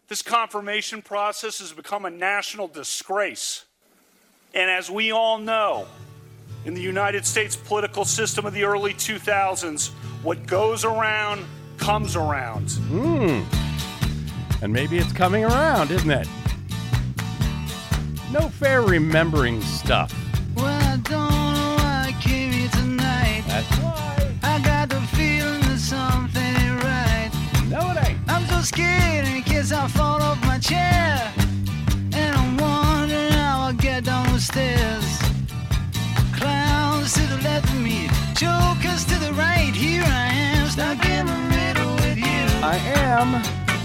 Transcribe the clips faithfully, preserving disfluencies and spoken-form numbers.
This confirmation process has become a national disgrace. And as we all know, in the United States political system of the early two thousands, what goes around comes around. Hmm. And maybe it's coming around, isn't it? No fair remembering stuff. Well, I don't know why I came here tonight. That's why. I got the feeling that something ain't right. No, it ain't. I'm so scared in case I fall off my chair. And I'm wondering how I'll get down the stairs. Clowns to the left of me, jokers to the right. Here I am, stuck in the middle with you. I am.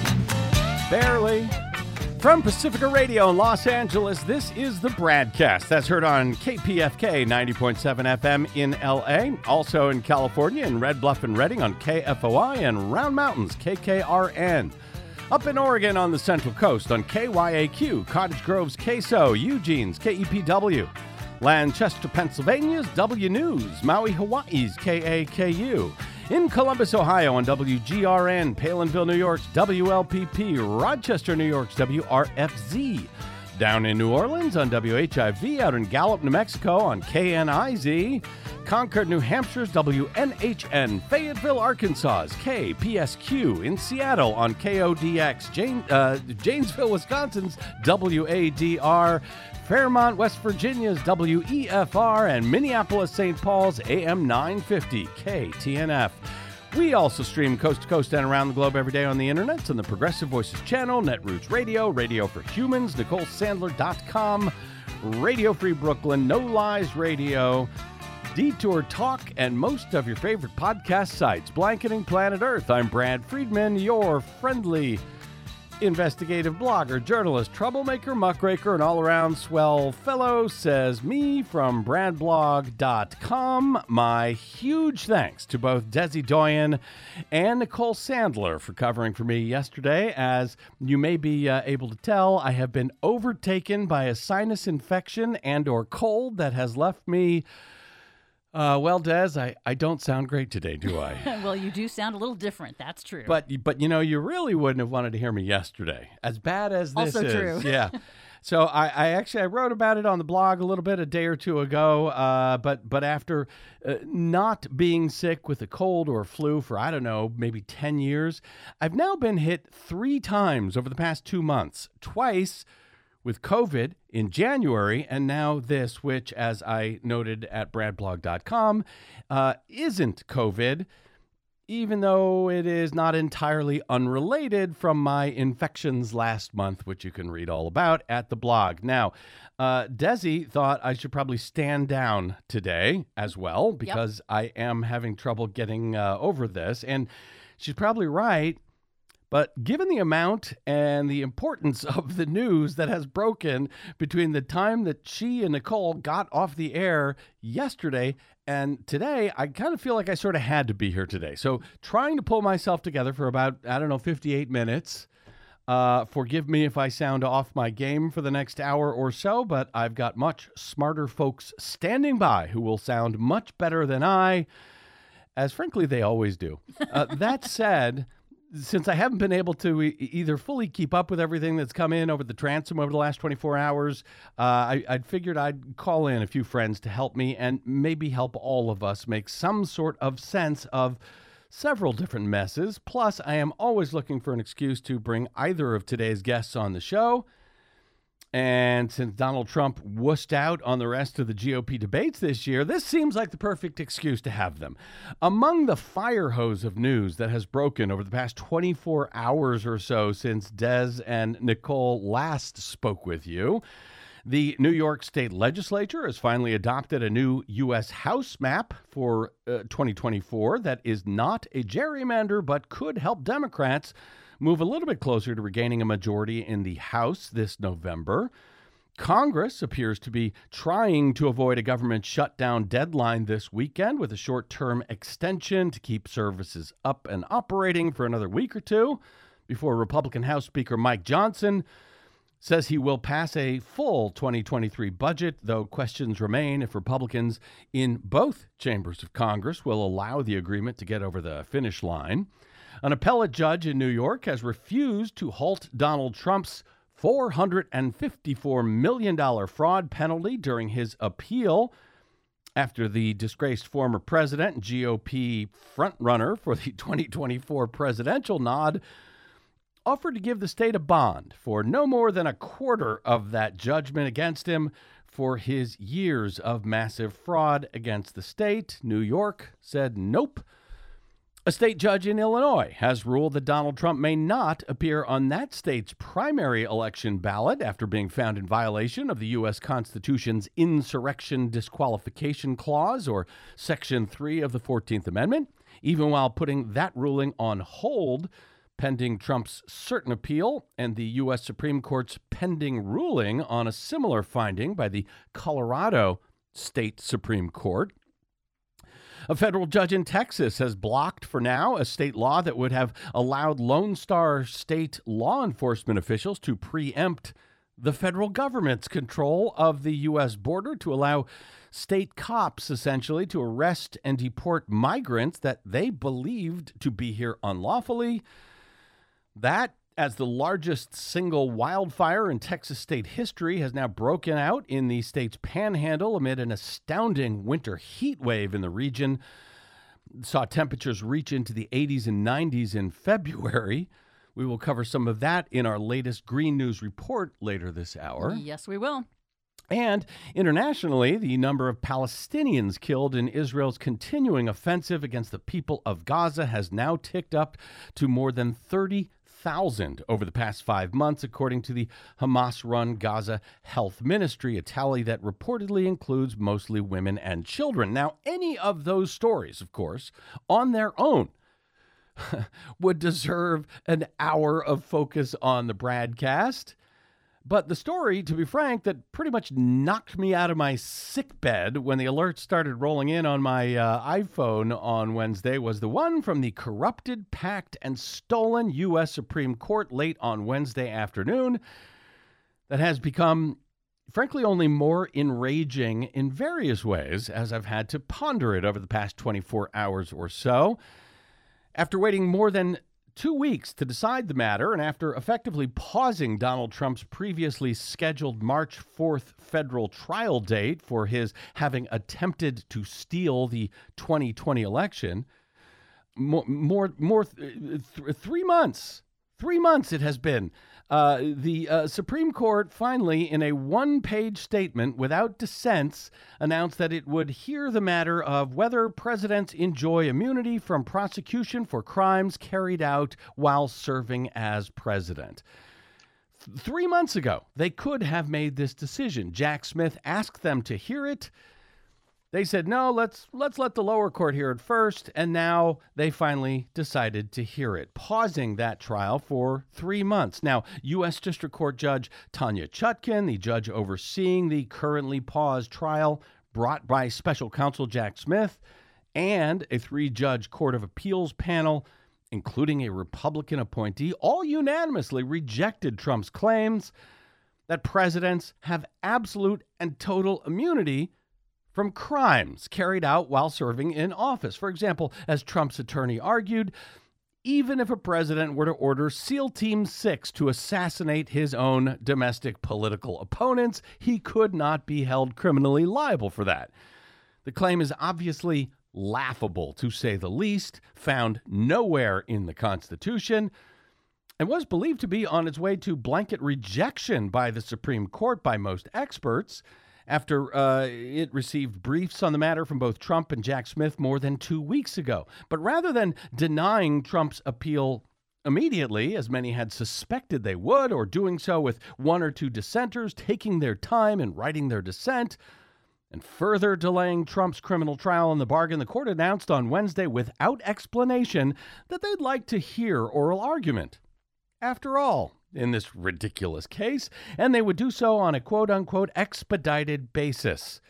Barely. From Pacifica Radio in Los Angeles, this is the Bradcast. That's heard on K P F K ninety point seven F M in L A. Also in California in Red Bluff and Redding on K F O I and Round Mountains, K K R N. Up in Oregon on the Central Coast on K Y A Q, Cottage Grove's K S O, Eugene's K E P W. Lancaster, Pennsylvania's W News, Maui, Hawaii's K A K U. In Columbus, Ohio on W G R N, Palinville, New York's W L P P, Rochester, New York's W R F Z. Down in New Orleans on W H I V, out in Gallup, New Mexico on K N I Z. Concord, New Hampshire's W N H N, Fayetteville, Arkansas's K P S Q. In Seattle on K O D X, Jane, uh, Janesville, Wisconsin's W A D R. Fairmont, West Virginia's W E F R, and Minneapolis, Saint Paul's A M nine fifty K T N F. We also stream coast to coast and around the globe every day on the internet on the Progressive Voices channel, Netroots Radio, Radio for Humans, Nicole Sandler dot com, Radio Free Brooklyn, No Lies Radio, Detour Talk, and most of your favorite podcast sites. Blanketing Planet Earth. I'm Brad Friedman, your friendly investigative blogger, journalist, troublemaker, muckraker, and all-around swell fellow, says me from brad blog dot com. My huge thanks to both Desi Doyen and Nicole Sandler for covering for me yesterday. As you may be uh, able to tell, I have been overtaken by a sinus infection and or cold that has left me Uh, well, Des, I, I don't sound great today, do I? Well, you do sound a little different. That's true. But, but you know, you really wouldn't have wanted to hear me yesterday. As bad as this also is. True. Yeah. So I, I actually, I wrote about it on the blog a little bit a day or two ago. Uh, but, but after uh, not being sick with a cold or flu for, I don't know, maybe ten years, I've now been hit three times over the past two months. Twice with COVID in January, and now this, which, as I noted at brad blog dot com, uh, isn't COVID, even though it is not entirely unrelated from my infections last month, which you can read all about at the blog. Now, uh, Desi thought I should probably stand down today as well, because yep. I am having trouble getting uh, over this, and she's probably right. But given the amount and the importance of the news that has broken between the time that she and Nicole got off the air yesterday and today, I kind of feel like I sort of had to be here today. So trying to pull myself together for about, I don't know, fifty-eight minutes. Uh, forgive me if I sound off my game for the next hour or so, but I've got much smarter folks standing by who will sound much better than I, as frankly they always do. Uh, that said, since I haven't been able to e- either fully keep up with everything that's come in over the transom over the last twenty-four hours, uh, I I'd figured I'd call in a few friends to help me and maybe help all of us make some sort of sense of several different messes. Plus, I am always looking for an excuse to bring either of today's guests on the show. And since Donald Trump wussed out on the rest of the G O P debates this year, this seems like the perfect excuse to have them. Among the fire hose of news that has broken over the past twenty-four hours or so since Des and Nicole last spoke with you, the New York State Legislature has finally adopted a new U S House map for uh, twenty twenty-four that is not a gerrymander but could help Democrats move a little bit closer to regaining a majority in the House this November. Congress appears to be trying to avoid a government shutdown deadline this weekend with a short-term extension to keep services up and operating for another week or two before Republican House Speaker Mike Johnson says he will pass a full twenty twenty-three budget, though questions remain if Republicans in both chambers of Congress will allow the agreement to get over the finish line. An appellate judge in New York has refused to halt Donald Trump's four hundred fifty-four million dollars fraud penalty during his appeal after the disgraced former president and G O P frontrunner for the twenty twenty-four presidential nod offered to give the state a bond for no more than a quarter of that judgment against him for his years of massive fraud against the state. New York said nope. A state judge in Illinois has ruled that Donald Trump may not appear on that state's primary election ballot after being found in violation of the U S Constitution's Insurrection Disqualification Clause, or Section three of the fourteenth Amendment, even while putting that ruling on hold pending Trump's certain appeal and the U S Supreme Court's pending ruling on a similar finding by the Colorado State Supreme Court. A federal judge in Texas has blocked for now a state law that would have allowed Lone Star State law enforcement officials to preempt the federal government's control of the U S border to allow state cops essentially to arrest and deport migrants that they believed to be here unlawfully. That, as the largest single wildfire in Texas state history, has now broken out in the state's panhandle amid an astounding winter heat wave in the region. Saw temperatures reach into the eighties and nineties in February. We will cover some of that in our latest Green News report later this hour. Yes, we will. And internationally, the number of Palestinians killed in Israel's continuing offensive against the people of Gaza has now ticked up to more than thirty thousand over the past five months, according to the Hamas-run Gaza Health Ministry, a tally that reportedly includes mostly women and children. Now, any of those stories, of course, on their own, would deserve an hour of focus on the broadcast. But the story, to be frank, that pretty much knocked me out of my sick bed when the alerts started rolling in on my uh, iPhone on Wednesday was the one from the corrupted, packed, and stolen U S Supreme Court late on Wednesday afternoon that has become, frankly, only more enraging in various ways as I've had to ponder it over the past twenty-four hours or so. After waiting more than two weeks to decide the matter, and after effectively pausing Donald Trump's previously scheduled March fourth federal trial date for his having attempted to steal the twenty twenty election, more, more, more th- th- three months, three months it has been. Uh, the uh, Supreme Court finally, in a one-page statement without dissents, announced that it would hear the matter of whether presidents enjoy immunity from prosecution for crimes carried out while serving as president. Th- three months ago, they could have made this decision. Jack Smith asked them to hear it. They said, no, let's let's let the lower court hear it first, and now they finally decided to hear it, pausing that trial for three months. Now, U S District Court Judge Tanya Chutkin, the judge overseeing the currently paused trial brought by special counsel Jack Smith, and a three-judge Court of Appeals panel, including a Republican appointee, all unanimously rejected Trump's claims that presidents have absolute and total immunity from crimes carried out while serving in office. For example, as Trump's attorney argued, even if a president were to order SEAL Team six to assassinate his own domestic political opponents, he could not be held criminally liable for that. The claim is obviously laughable, to say the least, found nowhere in the Constitution, and was believed to be on its way to blanket rejection by the Supreme Court by most experts, after uh, it received briefs on the matter from both Trump and Jack Smith more than two weeks ago. But rather than denying Trump's appeal immediately, as many had suspected they would, or doing so with one or two dissenters taking their time and writing their dissent, and further delaying Trump's criminal trial in the bargain, the court announced on Wednesday without explanation that they'd like to hear oral argument. After all, in this ridiculous case, and they would do so on a quote-unquote expedited basis.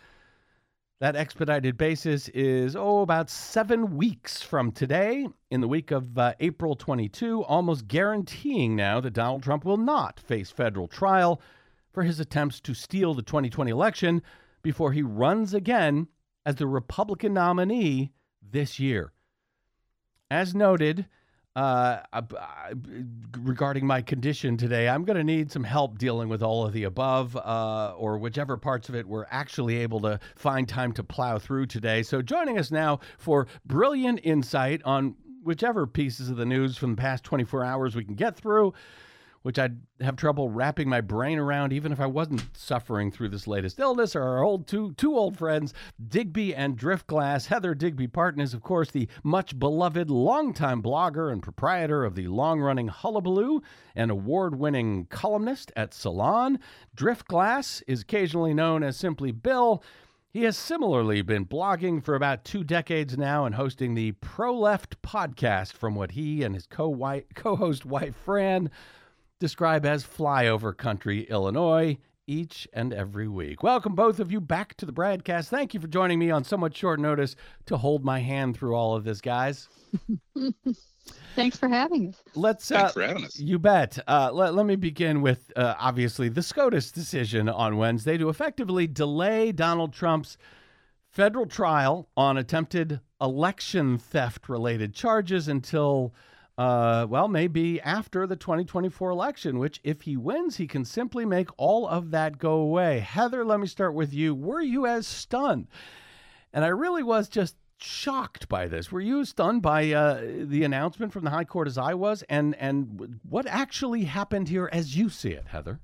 That expedited basis is, oh, about seven weeks from today, in the week of uh, April twenty-second, almost guaranteeing now that Donald Trump will not face federal trial for his attempts to steal the twenty twenty election before he runs again as the Republican nominee this year. As noted, uh, uh, regarding my condition today. I'm going to need some help dealing with all of the above, uh, or whichever parts of it we're actually able to find time to plow through today. So joining us now for brilliant insight on whichever pieces of the news from the past twenty-four hours we can get through, which I'd have trouble wrapping my brain around even if I wasn't suffering through this latest illness, are our old two two old friends, Digby and Driftglass. Heather Digby Parton is, of course, the much-beloved longtime blogger and proprietor of the long-running Hullabaloo and award-winning columnist at Salon. Driftglass is occasionally known as simply Bill. He has similarly been blogging for about two decades now and hosting the Pro-Left podcast from what he and his co-wi- co-host wife, Fran, describe as flyover country, Illinois, each and every week. Welcome, both of you, back to the broadcast. Thank you for joining me on somewhat short notice to hold my hand through all of this, guys. Thanks for having us. Let's. Uh, Thanks for having us. You bet. Uh, let, let me begin with, uh, obviously, the SCOTUS decision on Wednesday to effectively delay Donald Trump's federal trial on attempted election theft-related charges until Uh, well, maybe after the twenty twenty-four election, which if he wins, he can simply make all of that go away. Heather, let me start with you. Were you as stunned? And I really was just shocked by this. Were you stunned by uh, the announcement from the high court as I was? And, and what actually happened here as you see it, Heather?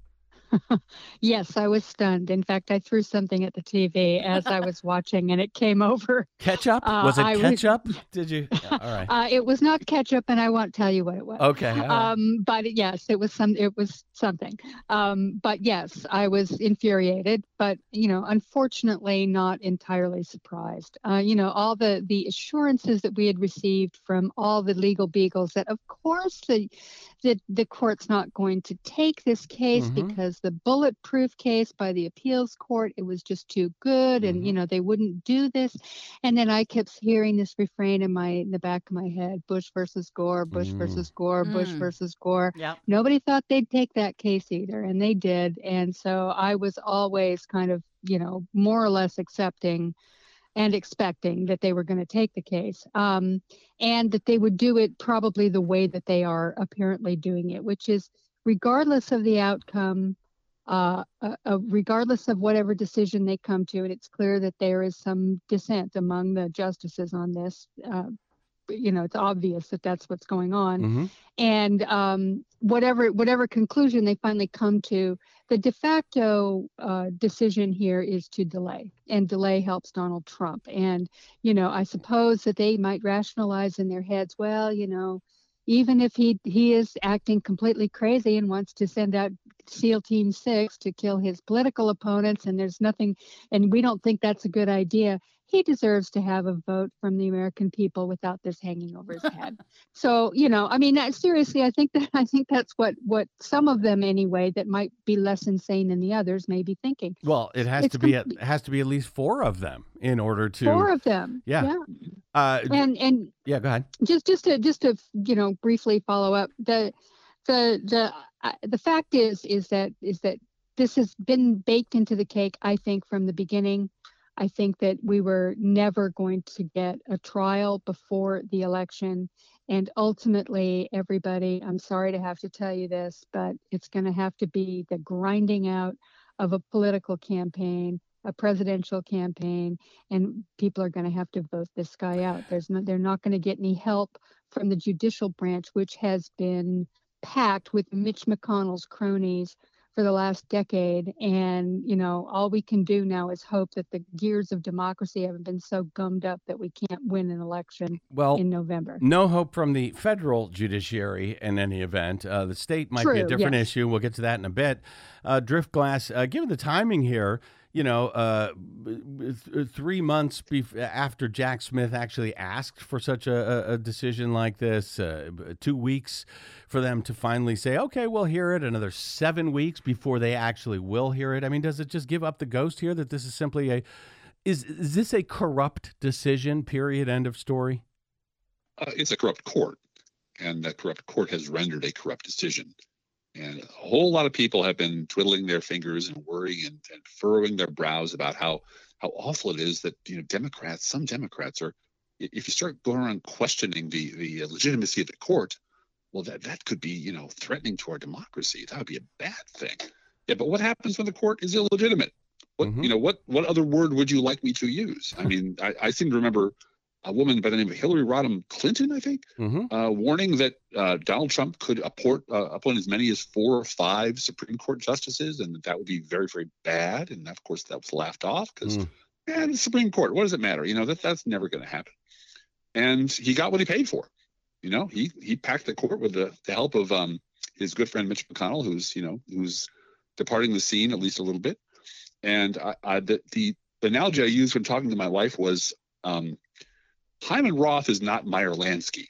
Yes, I was stunned. In fact, I threw something at the T V as I was watching, and it came over. Ketchup? Uh, was it I was- ketchup? Did you? Yeah, all right. Uh, it was not ketchup, and I won't tell you what it was. Okay. all right. Um, but yes, it was some. It was something. Um, but yes, I was infuriated, but you know, unfortunately, not entirely surprised. Uh, you know, all the the assurances that we had received from all the legal beagles that, of course, the the the court's not going to take this case Mhm. because the bulletproof case by the appeals court, it was just too good, and Mhm. you know they wouldn't do this. And then I kept hearing this refrain in my in the back of my head: Bush versus Gore, Bush Mm. versus Gore, Bush Mm. versus Gore. Yep. Nobody thought they'd take that case either, and they did. And so I was always kind of, you know, more or less accepting and expecting that they were going to take the case, um, and that they would do it probably the way that they are apparently doing it, which is regardless of the outcome, uh, uh, uh, regardless of whatever decision they come to, and it's clear that there is some dissent among the justices on this. Uh, you know, it's obvious that that's what's going on. Mhm. And um, whatever whatever conclusion they finally come to, the de facto uh, decision here is to delay, and delay helps Donald Trump. And you know, I suppose that they might rationalize in their heads, well, you know, even if he he is acting completely crazy and wants to send out SEAL Team Six to kill his political opponents, and there's nothing, and we don't think that's a good idea, he deserves to have a vote from the American people without this hanging over his head. So, you know, I mean, that, seriously, I think that I think that's what what some of them anyway, that might be less insane than the others, may be thinking. Well, it has It's to be at, complete- has to be at least four of them in order to. Four of them. Yeah. Yeah. Uh, And and yeah. Go ahead. just just to just to you know briefly follow up, the the the uh, the fact is is that is that this has been baked into the cake, I think, from the beginning. I think that we were never going to get a trial before the election, and ultimately everybody, I'm sorry to have to tell you this, but it's going to have to be the grinding out of a political campaign, a presidential campaign, and people are going to have to vote this guy out. There's no, they're not going to get any help from the judicial branch, which has been packed with Mitch McConnell's cronies for the last decade. And, you know, all we can do now is hope that the gears of democracy haven't been so gummed up that we can't win an election Well, in November. no hope from the federal judiciary in any event. Uh, the state might be a True, different yes. issue. We'll get to that in a bit. Uh, Driftglass, uh, given the timing here, you know, uh, th- three months bef- after Jack Smith actually asked for such a, a- a decision like this, uh, two weeks for them to finally say, okay, we'll hear it, another seven weeks before they actually will hear it. I mean, does it just give up the ghost here that this is simply a, is, is this a corrupt decision, period, end of story? Uh, it's a corrupt court, and that corrupt court has rendered a corrupt decision. And a whole lot of people have been twiddling their fingers and worrying and, and furrowing their brows about how how awful it is that, you know, Democrats, some Democrats are i- if you start going around questioning the the legitimacy of the court, well, that that could be, you know, threatening to our democracy. That would be a bad thing. Yeah, but what happens when the court is illegitimate? What Mhm. you know, what what other word would you like me to use? I mean, I, I seem to remember a woman by the name of Hillary Rodham Clinton, I think, Mhm. uh, warning that uh, Donald Trump could appoint, uh, appoint as many as four or five Supreme Court justices, and that that would be very, very bad. And of course, that was laughed off because, Mm. man, the Supreme Court, what does it matter? You know, that that's never going to happen. And he got what he paid for. You know, he he packed the court with the, the help of um, his good friend Mitch McConnell, who's you know who's departing the scene at least a little bit. And I, I, the the analogy I used when talking to my wife was. Um, Hyman Roth is not Meyer Lansky.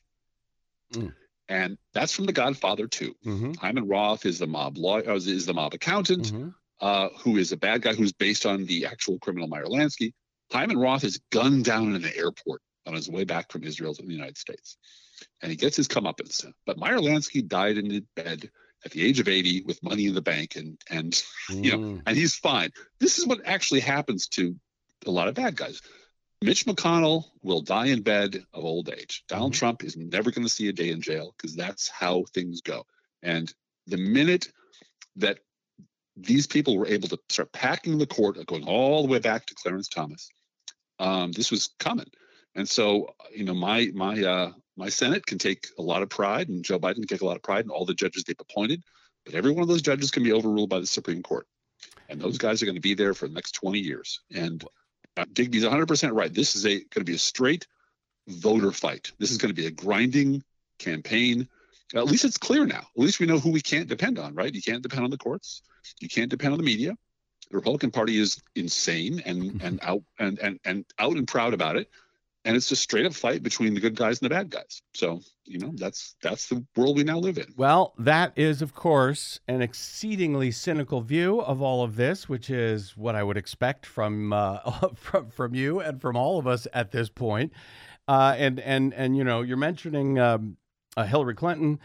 Mm. And that's from The Godfather too. Mhm. Hyman Roth is the mob law uh, is the mob accountant, Mhm. uh, who is a bad guy who's based on the actual criminal Meyer Lansky. Hyman Roth is gunned down in an airport on his way back from Israel to the United States, and he gets his comeuppance. But Meyer Lansky died in his bed at the age of eighty with money in the bank, and and you know, Mm. and he's fine. This is what actually happens to a lot of bad guys. Mitch McConnell will die in bed of old age. Donald Mhm. Trump is never going to see a day in jail because that's how things go. And the minute that these people were able to start packing the court, going all the way back to Clarence Thomas, um, this was coming. And so, you know, my my uh, my Senate can take a lot of pride, and Joe Biden can take a lot of pride in all the judges they've appointed. But every one of those judges can be overruled by the Supreme Court, and those guys are going to be there for the next twenty years. And uh, Digby's one hundred percent right. This is a going to be a straight voter fight. This is going to be a grinding campaign. At least it's clear now. At least we know who we can't depend on, right? You can't depend on the courts. You can't depend on the media. The Republican Party is insane and and out and and and out and proud about it. And it's a straight up fight between the good guys and the bad guys. So, you know, that's that's the world we now live in. Well, that is, of course, an exceedingly cynical view of all of this, which is what I would expect from uh, from from you and from all of us at this point. Uh, and and and you know, you're mentioning um, uh, Hillary Clinton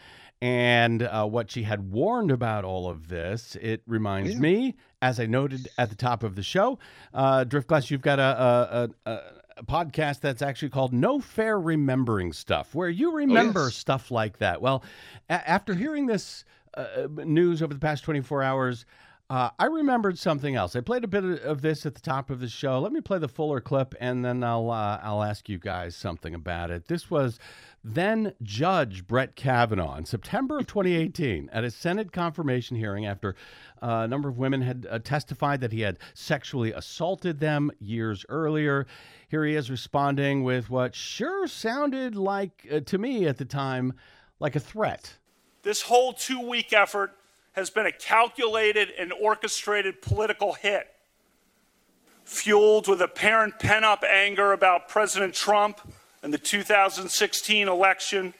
and uh, what she had warned about all of this. It reminds Yeah. me, as I noted at the top of the show, uh, Driftglass, you've got a, a, a, a podcast that's actually called No Fair Remembering Stuff, where you remember yes. stuff like that. Well, a- after hearing this uh, news over the past twenty-four hours, uh, I remembered something else. I played a bit of this at the top of the show. Let me play the fuller clip, and then I'll uh, I'll ask you guys something about it. This was then Judge Brett Kavanaugh in September of twenty eighteen at a Senate confirmation hearing after uh, a number of women had uh, testified that he had sexually assaulted them years earlier. Here he is responding with what sure sounded like, uh, to me at the time, like a threat. This whole two-week effort has been a calculated and orchestrated political hit, fueled with apparent pent-up anger about President Trump and the two thousand sixteen election,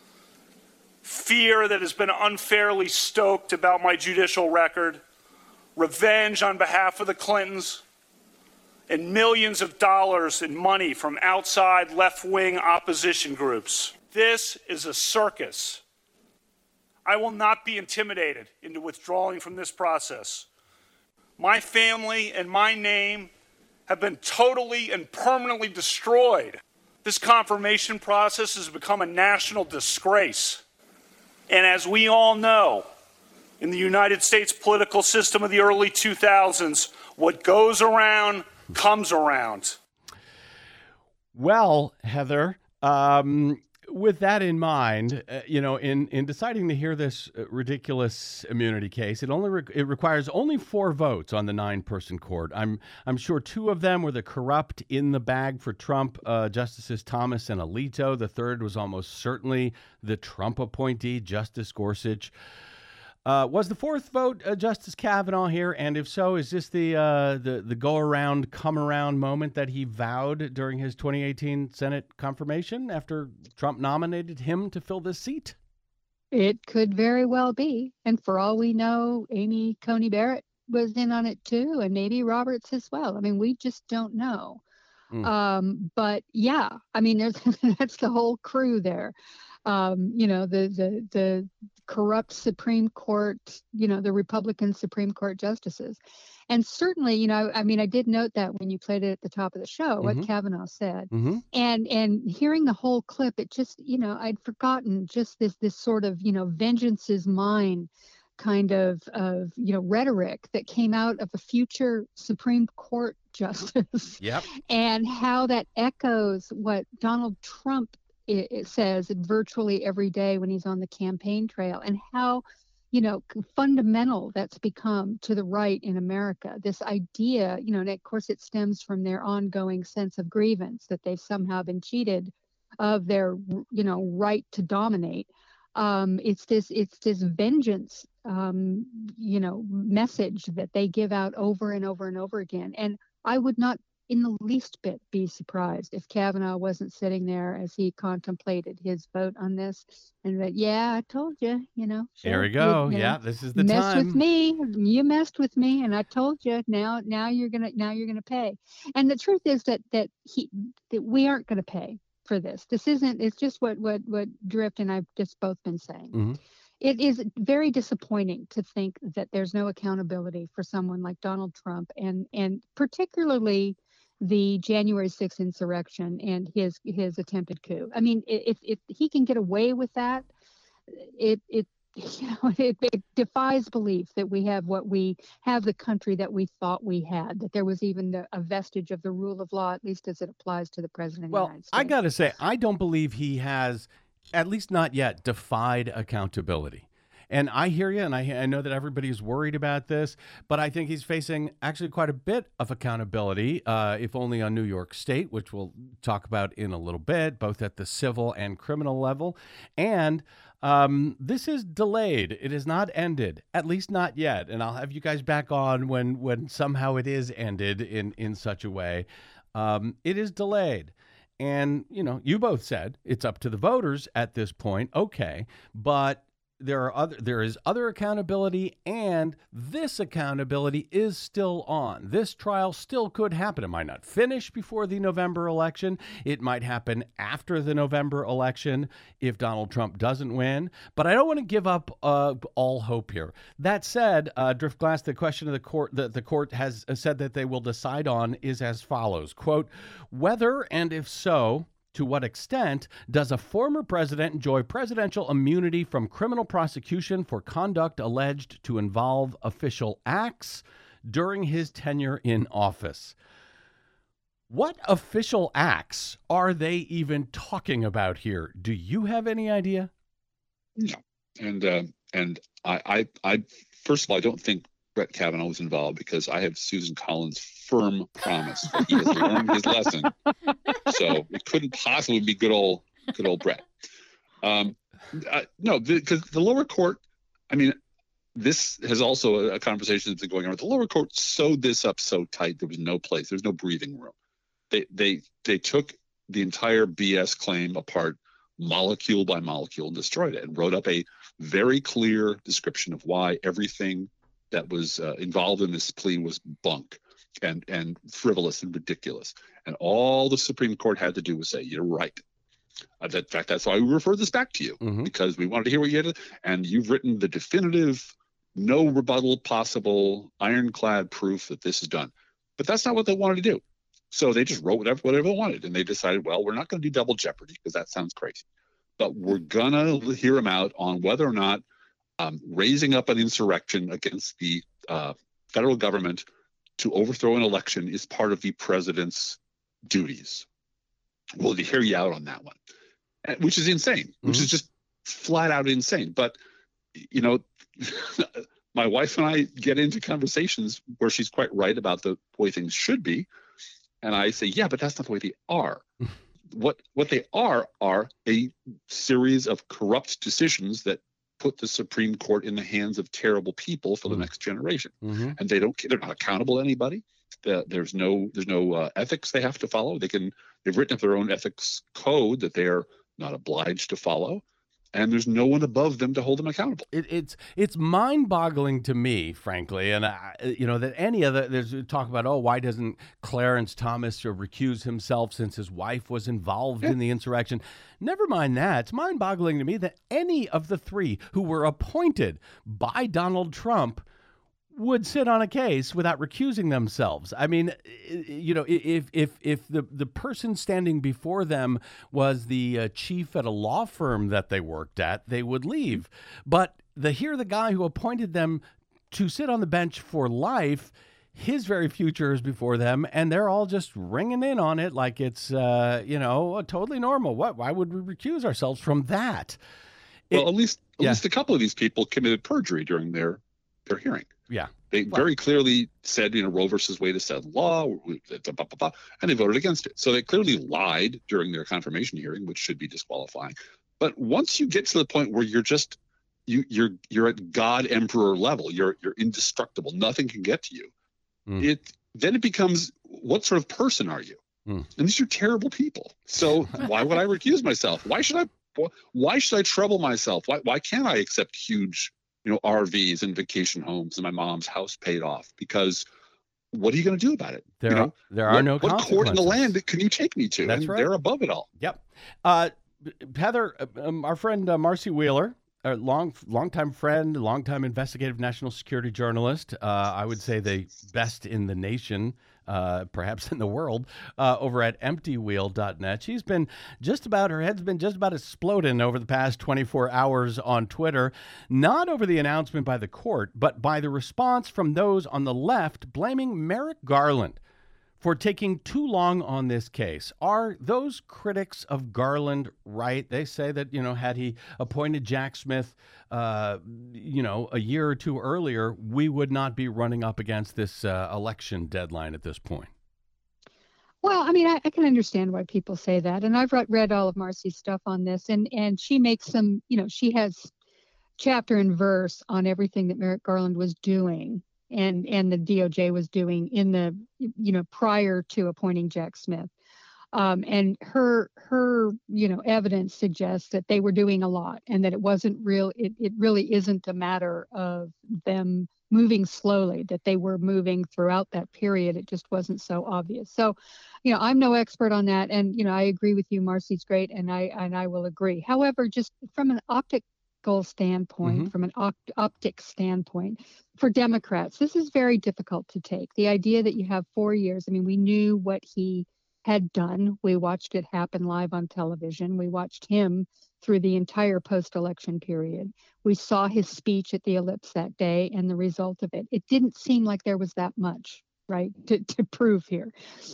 fear that has been unfairly stoked about my judicial record, revenge on behalf of the Clintons, and millions of dollars in money from outside left-wing opposition groups. This is a circus. I will not be intimidated into withdrawing from this process. My family and my name have been totally and permanently destroyed. This confirmation process has become a national disgrace. And as we all know, in the United States political system of the early two thousands, what goes around comes around. Well, Heather, um, with that in mind, uh, you know, in, in deciding to hear this uh, ridiculous immunity case, it only re- it requires only four votes on the nine-person court. I'm I'm sure two of them were the corrupt in the bag for Trump, uh, Justices Thomas and Alito. The third was almost certainly the Trump appointee, Justice Gorsuch. Uh, was the fourth vote uh, Justice Kavanaugh here? And if so, is this the uh, the the go around, come around moment that he vowed during his twenty eighteen Senate confirmation after Trump nominated him to fill this seat? It could very well be. And for all we know, Amy Coney Barrett was in on it too, and maybe Roberts as well. I mean, we just don't know. Mm. Um, but yeah, I mean, there's that's the whole crew there. um, you know, the the the corrupt Supreme Court, you know, the Republican Supreme Court justices. And certainly, you know, I mean, I did note that when you played it at the top of the show, what Mhm. Kavanaugh said. Mm-hmm. And and hearing the whole clip, it just, you know, I'd forgotten just this this sort of, you know, vengeance is mine kind of of you know rhetoric that came out of a future Supreme Court justice, Yep. and how that echoes what Donald Trump i- i- says virtually every day when he's on the campaign trail, and how you know c- fundamental that's become to the right in America. This idea, you know, and of course it stems from their ongoing sense of grievance that they've somehow been cheated of their, you know, right to dominate. Um, it's this it's this vengeance, um, you know, message that they give out over and over and over again. And I would not in the least bit be surprised if Kavanaugh wasn't sitting there as he contemplated his vote on this, and that, yeah, I told you, you know, Here sure, we you- go. you know, Yeah, this is the mess time. with me, you messed with me, and I told you. Now, now you're gonna, now you're gonna pay. And the truth is that that he, that we aren't gonna pay for this. This isn't. It's just what what what Drift and I've just both been saying. Mhm. It is very disappointing to think that there's no accountability for someone like Donald Trump, and and particularly the January sixth insurrection and his his attempted coup. I mean, i- if if he can get away with that, it it you know it, it defies belief that we have what we have, the country that we thought we had, that there was even the, a vestige of the rule of law, at least as it applies to the president of the Well, United States. I got to say, I don't believe he has, at least not yet, defied accountability. And I hear you, and I, I know that everybody's worried about this, but I think he's facing actually quite a bit of accountability, uh, if only on New York State, which we'll talk about in a little bit, both at the civil and criminal level. And um, this is delayed. It is not ended, at least not yet. And I'll have you guys back on when when somehow it is ended in, in such a way. Um, it is delayed. And, you know, you both said it's up to the voters at this point. Okay. But there are other there is other accountability, and this accountability is still on. This trial still could happen. It might not finish before the November election. It might happen after the November election if Donald Trump doesn't win. But I don't want to give up uh, all hope here. That said, uh, Driftglass, the question of the court that the court has said that they will decide on is as follows: quote, whether and if so, to what extent does a former president enjoy presidential immunity from criminal prosecution for conduct alleged to involve official acts during his tenure in office? What official acts are they even talking about here? Do you have any idea? No. And uh, and I, I I first of all, I don't think Brett Kavanaugh was involved, because I have Susan Collins' firm promise that he has learned his lesson. So it couldn't possibly be good old good old Brett. Um, uh, no, because the, the lower court, I mean, this has also a, a conversation that's been going on. The lower court sewed this up so tight there was no place, there's no breathing room. They they they took the entire B S claim apart, molecule by molecule, and destroyed it, and wrote up a very clear description of why everything that was uh, involved in this plea was bunk and and frivolous and ridiculous. And all the Supreme Court had to do was say, you're right. Uh, that, in fact, that's why we referred this back to you, Mhm. because we wanted to hear what you had to, and you've written the definitive, no rebuttal possible, ironclad proof that this is done. But that's not what they wanted to do. So they just wrote whatever, whatever they wanted. And they decided, well, we're not going to do double jeopardy because that sounds crazy. But we're going to hear them out on whether or not um, raising up an insurrection against the uh, federal government to overthrow an election is part of the president's duties. We'll hear you out on that one, And- which is insane, which Mhm. is just flat out insane. But, you know, my wife and I get into conversations where she's quite right about the way things should be. And I say, yeah, but that's not the way they are. what what they are are a series of corrupt decisions that put the Supreme Court in the hands of terrible people for the Mhm. next generation. Mhm. And they don't they're not accountable to anybody. The, there's no there's no uh, ethics they have to follow. They can they've written up their own ethics code that they are not obliged to follow. and there's no one above them to hold them accountable. It, it's it's mind-boggling to me, frankly, and I, you know that any other there's talk about oh why doesn't Clarence Thomas recuse himself since his wife was involved Yeah. in the insurrection? Never mind that. It's mind-boggling to me that any of the three who were appointed by Donald Trump would sit on a case without recusing themselves. I mean, you know, if if if the the person standing before them was the uh, chief at a law firm that they worked at, they would leave. But the here the guy who appointed them to sit on the bench for life, his very future is before them, and they're all just ringing in on it like it's uh, you know totally normal. What? Why would we recuse ourselves from that? Well, It- at least at yeah. least a couple of these people committed perjury during their their hearing. Yeah. They Well- very clearly said, you know, Roe versus Wade is settled law, blah, blah, blah, blah, and they voted against it. So they clearly lied during their confirmation hearing, which should be disqualifying. But once you get to the point where you're just you you're you're at God Emperor level, you're you're indestructible, nothing can get to you. Mm. It then it becomes, what sort of person are you? Mm. And these are terrible people. So why would I recuse myself? Why should I? Why should I trouble myself? Why why can't I accept huge, you know, R Vs and vacation homes and my mom's house paid off? Because what are you going to do about it? There you are know, there are what, no what court in consequences. the land can you take me to? That's and right. They're above it all. Yep. Uh, Heather, um, our friend uh, Marcy Wheeler, a long, longtime friend, longtime investigative national security journalist. Uh, I would say the best in the nation, uh, perhaps in the world, uh, over at empty wheel dot net. She's been just about, her head's been just about exploding over the past twenty-four hours on Twitter, not over the announcement by the court, but by the response from those on the left blaming Merrick Garland for taking too long on this case. Are those critics of Garland right? They say that, you know, had he appointed Jack Smith, uh, you know, a year or two earlier, we would not be running up against this uh, election deadline at this point. Well, I mean, I, I can understand why people say that, and I've read, read all of Marcy's stuff on this, and and she makes some, you know, she has chapter and verse on everything that Merrick Garland was doing and and the D O J was doing in the, you know, prior to appointing Jack Smith. Um, and her her you know evidence suggests that they were doing a lot and that it wasn't real. It it really isn't a matter of them moving slowly, that they were moving throughout that period. It just wasn't so obvious. So, you know, I'm no expert on that, and you know, I agree with you. Marcy's great, and I and I will agree. However, just from an optical standpoint, Mhm. from an opt- optic standpoint, for Democrats, this is very difficult to take. The idea that you have four years. I mean, we knew what he had done. We watched it happen live on television. We watched him through the entire post-election period. We saw his speech at the Ellipse that day and the result of it. It didn't seem like there was that much, right, to, to prove here.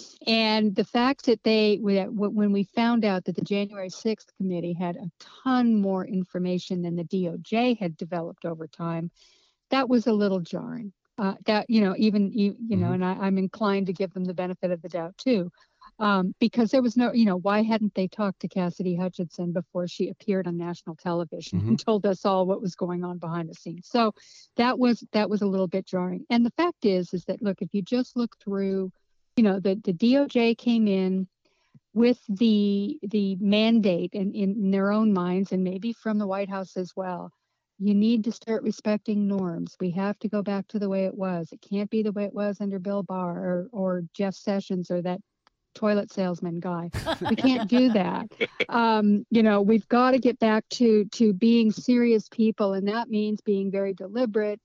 And the fact that they, when we found out that the January sixth committee had a ton more information than the D O J had developed over time, that was a little jarring. Uh, that, you know, even, you, you know, Mhm. and I, I'm inclined to give them the benefit of the doubt too. Um, because there was no, you know, why hadn't they talked to Cassidy Hutchinson before she appeared on national television Mhm. and told us all what was going on behind the scenes? So that was that was a little bit jarring. And the fact is, is that look, if you just look through, you know, the the D O J came in with the the mandate and in, in their own minds, and maybe from the White House as well. You need to start respecting norms. We have to go back to the way it was. It can't be the way it was under Bill Barr or or Jeff Sessions or that toilet salesman guy. We can't do that. Um, you know, we've got to get back to to being serious people, and that means being very deliberate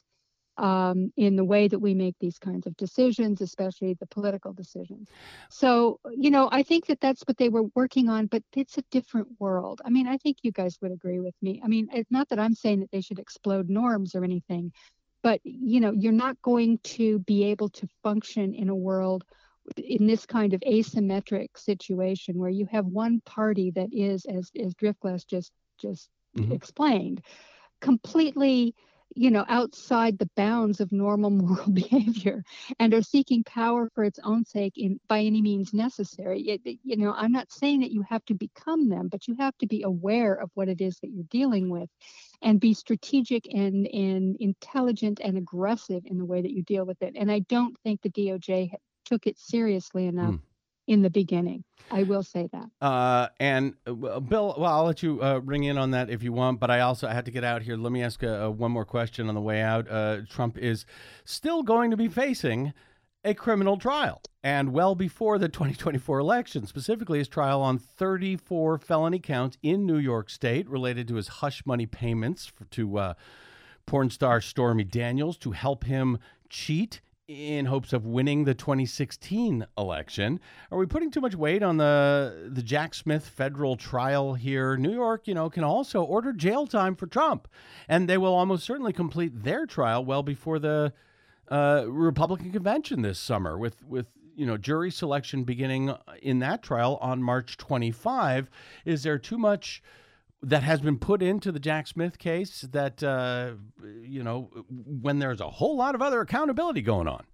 um, in the way that we make these kinds of decisions, especially the political decisions. So, you know, I think that that's what they were working on, but it's a different world. I mean, I think you guys would agree with me. I mean, it's not that I'm saying that they should explode norms or anything, but, you know, you're not going to be able to function in a world in this kind of asymmetric situation where you have one party that is, as as Driftglass just just Mhm. explained, completely, you know, outside the bounds of normal moral behavior and are seeking power for its own sake in by any means necessary. It, it- you know, I'm not saying that you have to become them, but you have to be aware of what it is that you're dealing with and be strategic and and intelligent and aggressive in the way that you deal with it. And I don't think the D O J took it seriously enough Mm. in the beginning. I will say that. Uh, and uh, well, Bill, well, I'll let you uh, ring in on that if you want, but I also had to get out here. Let me ask uh, uh, one more question on the way out. Uh, Trump is still going to be facing a criminal trial, and well before the twenty twenty-four election, specifically his trial on thirty-four felony counts in New York State related to his hush money payments for, to uh, porn star Stormy Daniels to help him cheat in hopes of winning the twenty sixteen election. Are we putting too much weight on the the Jack Smith federal trial here? New York, you know, can also order jail time for Trump, and they will almost certainly complete their trial well before the uh, Republican convention this summer, with with you know jury selection beginning in that trial on March twenty-fifth. Is there too much that has been put into the Jack Smith case that, uh, you know, when there's a whole lot of other accountability going on?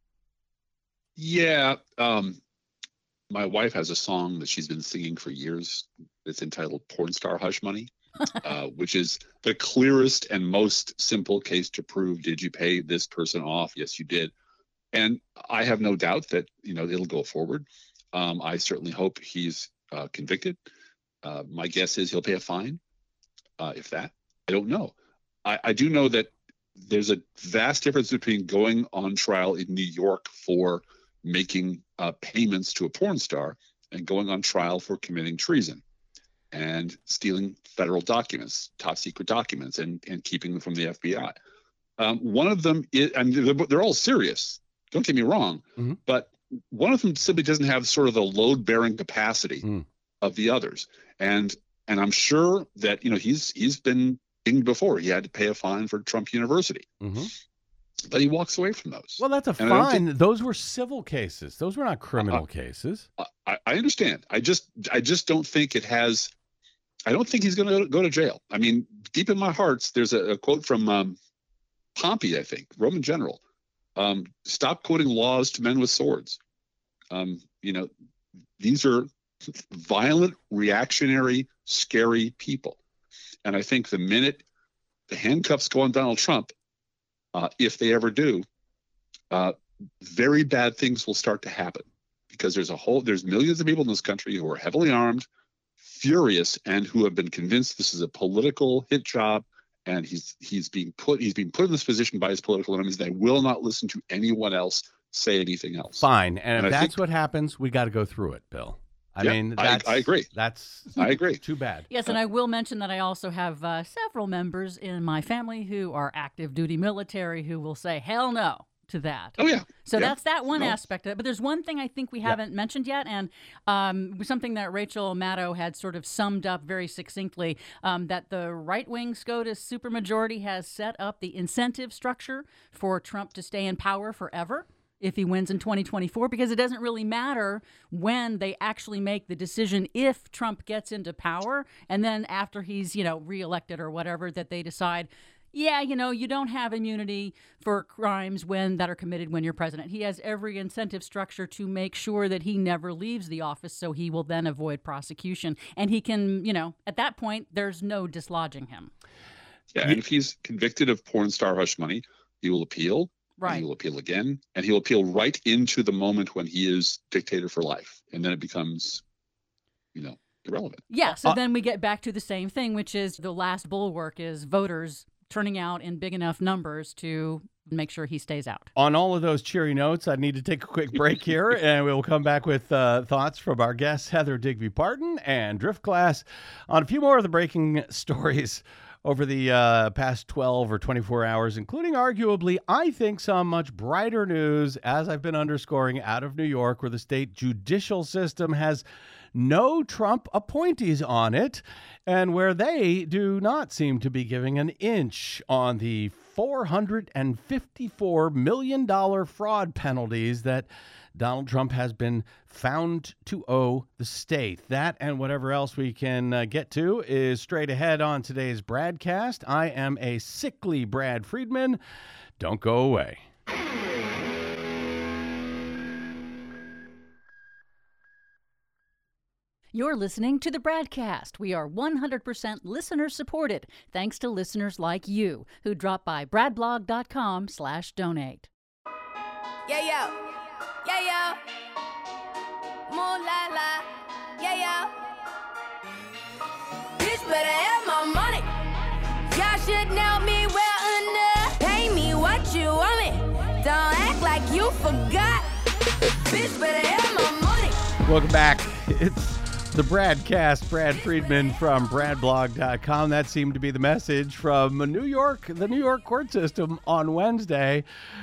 Yeah. Um, my wife has a song that she's been singing for years. It's entitled Porn Star Hush Money, uh, which is the clearest and most simple case to prove, did you pay this person off? Yes, you did. And I have no doubt that, you know, it'll go forward. Um, I certainly hope he's uh, convicted. Uh, my guess is he'll pay a fine, uh, if that. I don't know. I, I do know that there's a vast difference between going on trial in New York for making uh, payments to a porn star and going on trial for committing treason and stealing federal documents, top secret documents, and, and keeping them from the F B I. Um, one of them is, and they're, they're all serious, don't get me wrong, mm-hmm. but one of them simply doesn't have sort of the load-bearing capacity mm. of the others. And and I'm sure that, you know, he's he's been dinged before. He had to pay a fine for Trump University. Mm-hmm. But he walks away from those. Well, that's a and fine. Think, those were civil cases. Those were not criminal uh, cases. I, I understand. I just I just don't think it has. I don't think he's going to go to jail. I mean, deep in my hearts, there's a, a quote from um, Pompey, I think, Roman general. Um, Stop quoting laws to men with swords. Um, you know, these are violent, reactionary, scary people. And I think the minute the handcuffs go on Donald Trump, uh, if they ever do, uh, very bad things will start to happen, because there's a whole, there's millions of people in this country who are heavily armed, furious, and who have been convinced this is a political hit job, and he's he's being put he's being put in this position by his political enemies. They will not listen to anyone else say anything else. Fine, and, and if I that's think, what happens, we got to go through it, Bill. I yeah, mean, that's, I, I agree. That's I agree. Too bad. Yes, and I will mention that I also have uh, several members in my family who are active duty military who will say, hell no to that. Oh, yeah. So yeah. that's that one no. aspect of it. But there's one thing I think we haven't yeah. mentioned yet, and um, something that Rachel Maddow had sort of summed up very succinctly, um, that the right-wing SCOTUS supermajority has set up the incentive structure for Trump to stay in power forever if he wins in twenty twenty-four, because it doesn't really matter when they actually make the decision if Trump gets into power, and then after he's, you know, reelected or whatever, that they decide, yeah, you know, you don't have immunity for crimes when that are committed when you're president. He has every incentive structure to make sure that he never leaves the office, so he will then avoid prosecution. And he can, you know, at that point, there's no dislodging him. Yeah, and if he's convicted of porn star hush money, he will appeal. Right. And he will appeal again, and he will appeal right into the moment when he is dictator for life. And then it becomes, you know, irrelevant. Yeah, so uh, then we get back to the same thing, which is the last bulwark is voters turning out in big enough numbers to make sure he stays out. On all of those cheery notes, I need to take a quick break here, and we'll come back with uh, thoughts from our guests, Heather Digby Parton and Driftglass, on a few more of the breaking stories over the uh, past twelve or twenty-four hours, including arguably, I think, some much brighter news, as I've been underscoring, out of New York, where the state judicial system has no Trump appointees on it, and where they do not seem to be giving an inch on the four hundred fifty-four million dollars fraud penalties that Donald Trump has been found to owe the state. That and whatever else we can uh, get to is straight ahead on today's Bradcast. I am a sickly Brad Friedman. Don't go away. You're listening to the Bradcast. We are one hundred percent listener supported, thanks to listeners like you who drop by bradblog.com slash donate. Yeah, yo. Yeah, yo. Moolah la, yeah, yeah. Bitch better have my money. Y'all should know me well enough. Pay me what you want me. Don't act like you forgot. Bitch better have my money. Welcome back. It's the Bradcast. Brad Friedman from brad blog dot com. That seemed to be the message from New York, the New York court system on Wednesday,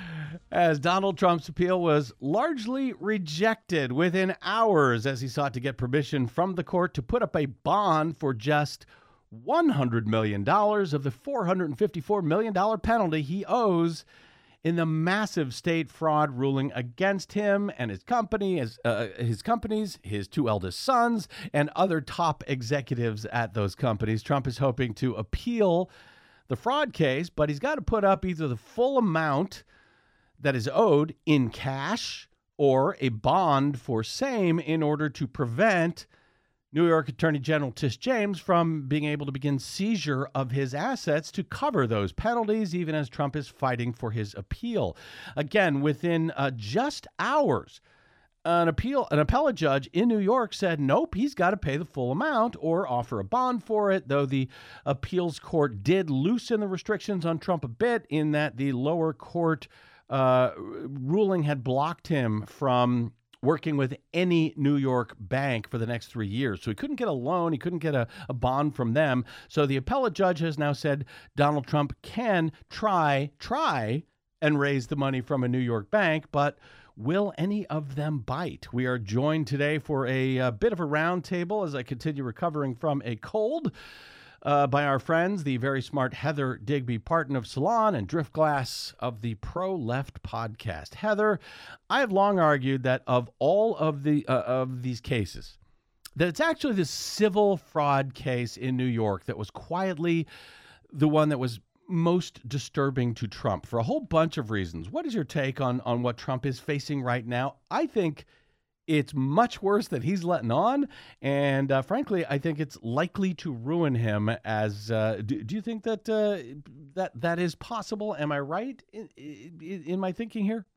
as Donald Trump's appeal was largely rejected within hours as he sought to get permission from the court to put up a bond for just one hundred million dollars of the four hundred fifty-four million dollars penalty he owes in the massive state fraud ruling against him and his company, his, uh, his companies, his two eldest sons, and other top executives at those companies. Trump is hoping to appeal the fraud case, but he's got to put up either the full amount that is owed in cash or a bond for same in order to prevent New York Attorney General Tish James from being able to begin seizure of his assets to cover those penalties, even as Trump is fighting for his appeal. Again, within uh, just hours, an appeal, an appellate judge in New York said, nope, he's got to pay the full amount or offer a bond for it, though the appeals court did loosen the restrictions on Trump a bit in that the lower court uh, ruling had blocked him from working with any New York bank for the next three years. So he couldn't get a loan. He couldn't get a, a bond from them. So the appellate judge has now said Donald Trump can try, try and raise the money from a New York bank, but will any of them bite? We are joined today for a, a bit of a roundtable as I continue recovering from a cold uh, by our friends, the very smart Heather Digby Parton of Salon and Driftglass of the Pro Left podcast. Heather, I have long argued that of all of the uh, of these cases, that it's actually the civil fraud case in New York that was quietly the one that was most disturbing to Trump for a whole bunch of reasons. What is your take on, on what Trump is facing right now? I think it's much worse than he's letting on. And uh, frankly, I think it's likely to ruin him as, uh, do, do you think that, uh, that that is possible? Am I right in, in, in my thinking here?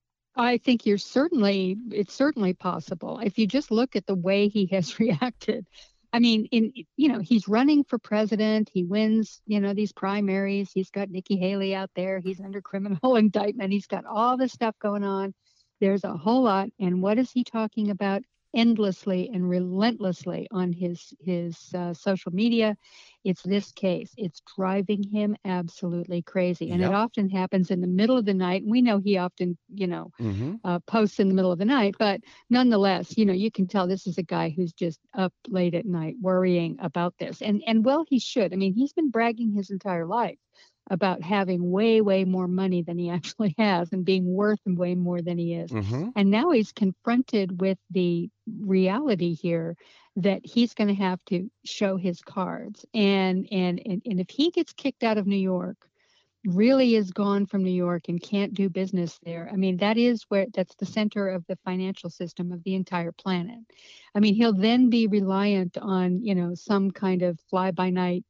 I think you're certainly, it's certainly possible. If you just look at the way he has reacted. I mean, in you know, he's running for president. He wins, you know, these primaries. He's got Nikki Haley out there. He's under criminal indictment. He's got all this stuff going on. There's a whole lot. And what is he talking about endlessly and relentlessly on his his uh, social media? It's this case. It's driving him absolutely crazy. And Yep. it often happens in the middle of the night. And we know he often, you know, Mm-hmm. uh, posts in the middle of the night. But nonetheless, you know, you can tell this is a guy who's just up late at night worrying about this. And and well, he should. I mean, he's been bragging his entire life about having way, way more money than he actually has and being worth way more than he is. Mm-hmm. And now he's confronted with the reality here that he's going to have to show his cards. And, and and and if he gets kicked out of New York, really is gone from New York and can't do business there. I mean, that is where that's the center of the financial system of the entire planet. I mean, he'll then be reliant on, you know, some kind of fly by night,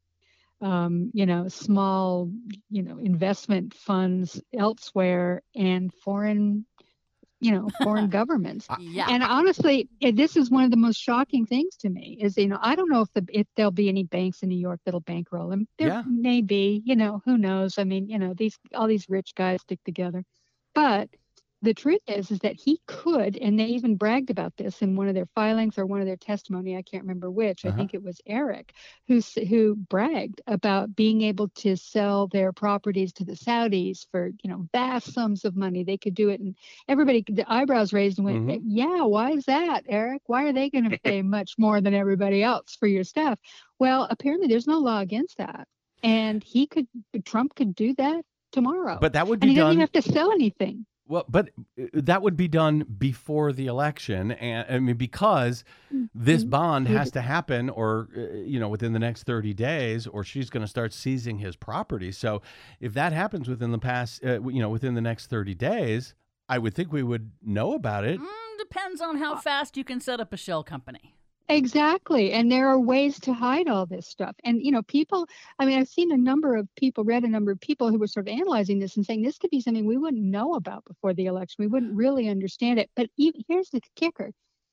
um, you know, small, you know, investment funds elsewhere and foreign, you know, foreign governments. Yeah. And honestly, eh, this is one of the most shocking things to me is, you know, I don't know if the if there'll be any banks in New York that'll bankroll him. There Yeah. may be, you know, who knows? I mean, you know, these all these rich guys stick together. But the truth is, is that he could, and they even bragged about this in one of their filings or one of their testimony. I can't remember which. Uh-huh. I think it was Eric who s- who bragged about being able to sell their properties to the Saudis for, you know, vast sums of money. They could do it, and everybody, the eyebrows raised and went, Mhm. "Yeah, why is that, Eric? Why are they going to pay much more than everybody else for your stuff?" Well, apparently there's no law against that, and he could, Trump could do that tomorrow, But that would and be he doesn't done. even have to sell anything. Well, but uh, that would be done before the election, and I mean because this Mhm. bond Would has it- to happen, or uh, you know, within the next thirty days, or she's going to start seizing his property. So, if that happens within the past, uh, you know, within the next thirty days, I would think we would know about it. Mm, depends on how fast you can set up a shell company. Exactly. And there are ways to hide all this stuff. And, you know, people, I mean, I've seen a number of people, read a number of people who were sort of analyzing this and saying this could be something we wouldn't know about before the election. We wouldn't really understand it. But even, here's the kicker.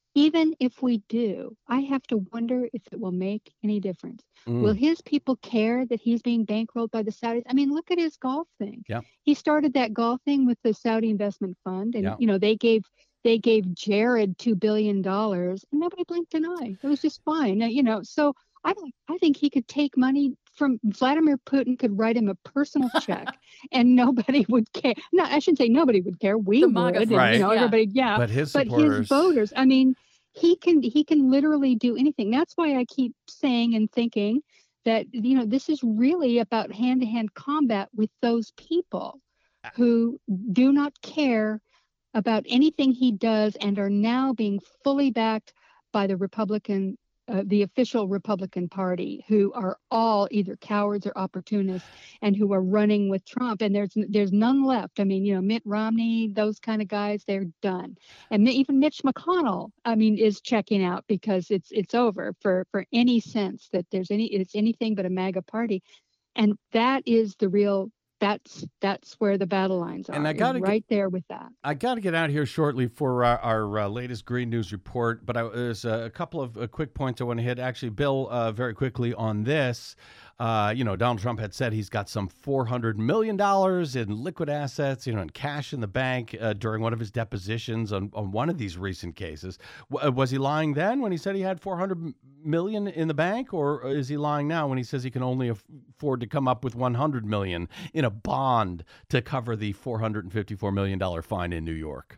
even if we do, I have to wonder if it will make any difference. Mm. Will his people care that he's being bankrolled by the Saudis? I mean, look at his golf thing. Yeah. He started that golf thing with the Saudi investment fund, and Yeah. you know they gave they gave Jared two billion dollars, and nobody blinked an eye. It was just fine. Now, you know, so I don't. I think he could take money from Vladimir Putin. Could write him a personal check, and nobody would care. No, I shouldn't say nobody would care. We The would, MAGA and, Right. you know, Yeah. everybody. Yeah, But his but supporters, his voters. I mean, he can he can literally do anything. That's why I keep saying and thinking that you know this is really about hand to hand combat with those people who do not care about anything he does and are now being fully backed by the Republican, uh, the official Republican Party, who are all either cowards or opportunists and who are running with Trump. And there's there's none left. I mean, you know, Mitt Romney, those kind of guys, they're done. And even Mitch McConnell, I mean, is checking out because it's it's over for for any sense that there's any it's anything but a MAGA party. And that is the real. That's that's where the battle lines are. And I is gotta get- right there with that. I got to get out here shortly for our, our uh, latest Green News report, but I, there's a couple of uh, quick points I want to hit. Actually, Bill, uh, very quickly on this. Uh, you know, Donald Trump had said he's got some four hundred million dollars in liquid assets, you know, and cash in the bank uh, during one of his depositions on, on one of these recent cases. W- was he lying then when he said he had four hundred million dollars in the bank, or is he lying now when he says he can only afford to come up with one hundred million dollars in a bond to cover the four hundred fifty-four million dollars fine in New York?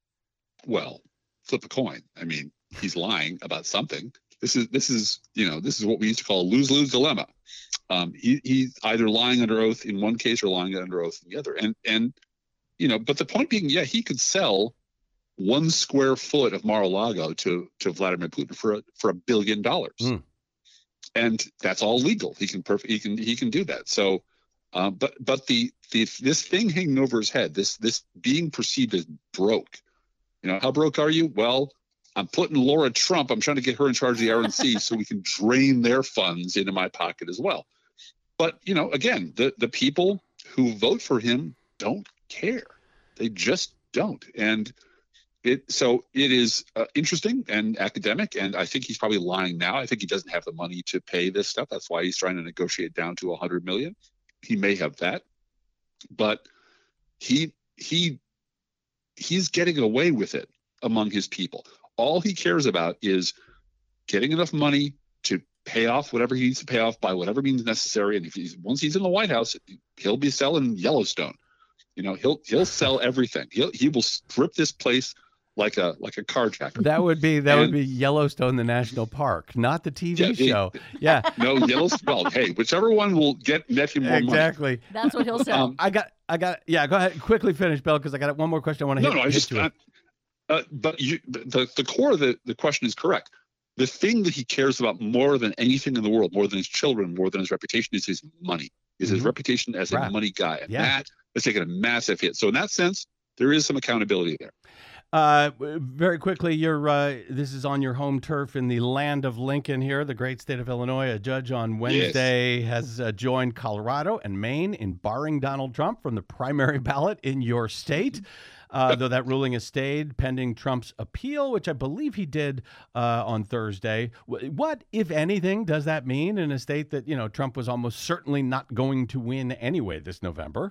Well, flip a coin. I mean, he's lying about something. This is this is you know this is what we used to call a lose-lose dilemma. Um, he he's either lying under oath in one case or lying under oath in the other. And and you know, but the point being, yeah, he could sell one square foot of Mar-a-Lago to to Vladimir Putin for a, for a billion dollars, Mm. and that's all legal. He can perfect he can he can do that. So, um, but but the the this thing hanging over his head, this this being perceived as broke. You know, how broke are you? Well, I'm putting Laura Trump, I'm trying to get her in charge of the R N C so we can drain their funds into my pocket as well. But, you know, again, the, the people who vote for him don't care. They just don't. And it so it is uh, interesting and academic. And I think he's probably lying now. I think he doesn't have the money to pay this stuff. That's why he's trying to negotiate down to one hundred million. He may have that. But he he he's getting away with it among his people. All he cares about is getting enough money to pay off whatever he needs to pay off by whatever means necessary. And if he's once he's in the White House, he'll be selling Yellowstone. You know, he'll he'll sell everything. He'll he will strip this place like a like a carjacker. That would be that And- would be Yellowstone, the national park, not the T V Yeah, it- show. Yeah, No Yellowstone. Well, hey, whichever one will get net him more money. exactly. That's what he'll sell. Um, I got, I got. Yeah, go ahead. Quickly finish, Bill, because I got one more question I want to No, hit. no, I hit just. to it. Uh, uh, but you, the the core of the, the question is correct. The thing that he cares about more than anything in the world, more than his children, more than his reputation, is his money. Is his Mhm. reputation as Right. a money guy, and Yeah. that has taken a massive hit. So in that sense, there is some accountability there. Uh, very quickly, you're. Uh, this is on your home turf in the land of Lincoln here, the great state of Illinois. A judge on Wednesday has uh, joined Colorado and Maine in barring Donald Trump from the primary ballot in your state. Uh, though that ruling has stayed pending Trump's appeal, which I believe he did uh, on Thursday. Wh- What, if anything, does that mean in a state that, you know, Trump was almost certainly not going to win anyway this November?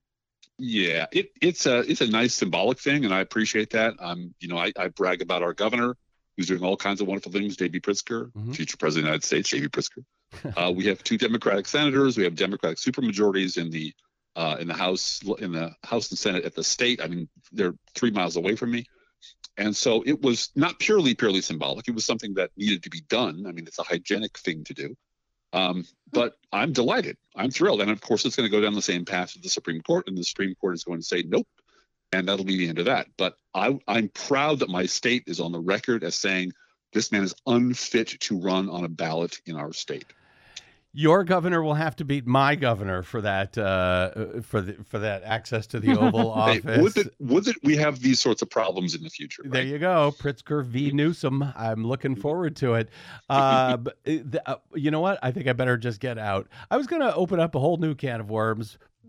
Yeah, it, it's a it's a nice symbolic thing, and I appreciate that. Um, you know, I, I brag about our governor, who's doing all kinds of wonderful things. J B Pritzker, Mhm. future president of the United States, J B Pritzker. uh, we have two Democratic senators. We have Democratic supermajorities in the uh, in the House in the House and Senate at the state. I mean, they're three miles away from me, and so it was not purely purely symbolic. It was something that needed to be done. I mean, it's a hygienic thing to do. Um, but I'm delighted. I'm thrilled. And of course, it's going to go down the same path as the Supreme Court, and the Supreme Court is going to say nope, and that'll be the end of that. But I, I'm proud that my state is on the record as saying this man is unfit to run on a ballot in our state. Your governor will have to beat my governor for that uh, for the, for that access to the Oval Hey, Office. would it, would it we have these sorts of problems in the future? There Right? you go, Pritzker v. Newsom. I'm looking forward to it. Uh, but, uh, the, uh, you know what? I think I better just get out. I was going to open up a whole new can of worms,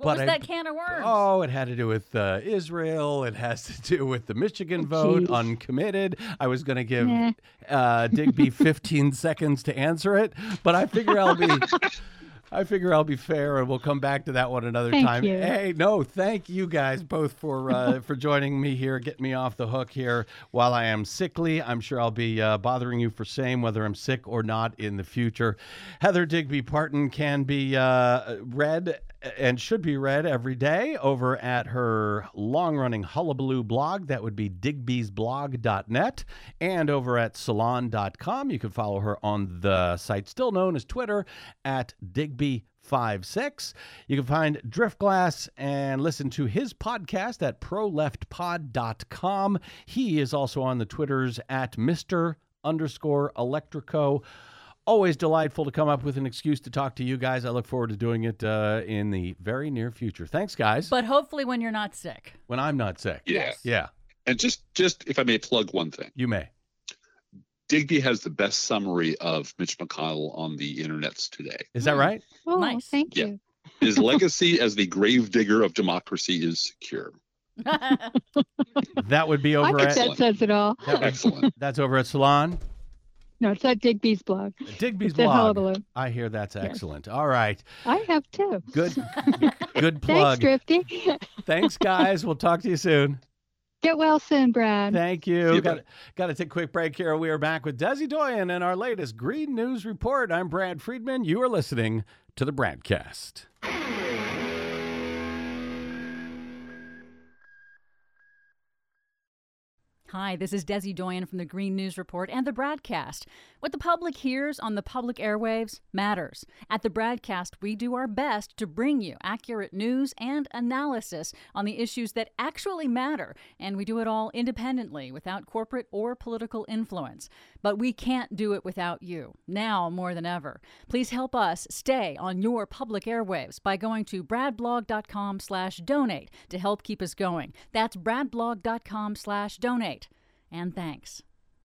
What but was I, that can of worms? Oh, it had to do with uh, Israel. It has to do with the Michigan vote, Jeez. uncommitted. I was going to give Nah. uh, Digby fifteen seconds to answer it, but I figure I'll be... I figure I'll be fair, and we'll come back to that one another Thank time. you. Hey, no, thank you guys both for uh, for joining me here, getting me off the hook here while I am sickly. I'm sure I'll be uh, bothering you for same whether I'm sick or not in the future. Heather Digby Parton can be uh, read and should be read every day over at her long-running Hullabaloo blog. That would be digbys blog dot net, and over at salon dot com. You can follow her on the site still known as Twitter at digby fifty-six. You can find Driftglass and listen to his podcast at pro left pod dot com. He is also on the Twitters at Mister underscore Electrico. Always delightful to come up with an excuse to talk to you guys. I look forward to doing it uh, in the very near future. Thanks, guys. But hopefully when you're not sick. When I'm not sick. Yeah. Yeah, And just, just if I may plug one thing, you may. Digby has the best summary of Mitch McConnell on the internets today. Is that right? Oh, Nice. thank Yeah. you. His legacy as the gravedigger of democracy is secure. That would be I over think at... that says it all. that would- Excellent. that's over at Salon. No, it's at Digby's blog. Digby's It's at blog. Hullabaloo. I hear that's excellent. All right. I have too. Good good Thanks, plug. Drifty. Thanks, guys. We'll talk to you soon. Get well soon, Brad. Thank you. you, Got bud. got to take a quick break here. We are back with Desi Doyen and our latest Green News Report. I'm Brad Friedman. You are listening to the Bradcast. Hi, this is Desi Doyen from the Green News Report and the Bradcast. What the public hears on the public airwaves matters. At the Bradcast, we do our best to bring you accurate news and analysis on the issues that actually matter, and we do it all independently, without corporate or political influence. But we can't do it without you, now more than ever. Please help us stay on your public airwaves by going to bradblog.com slash donate to help keep us going. That's bradblog.com slash donate. And thanks.